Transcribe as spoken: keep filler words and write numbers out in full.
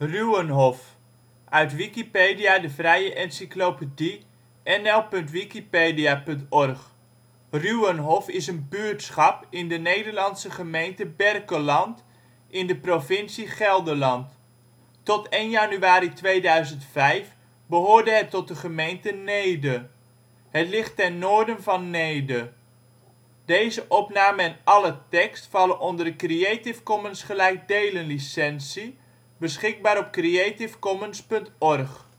Ruwenhof, uit Wikipedia, de vrije encyclopedie. N L punt wikipedia punt org. Ruwenhof is een buurtschap in de Nederlandse gemeente Berkelland in de provincie Gelderland. Tot één januari tweeduizend vijf behoorde het tot de gemeente Neede. Het ligt ten noorden van Neede. Deze opname en alle tekst vallen onder de Creative Commons gelijkdelen licentie. Beschikbaar op creativecommons punt org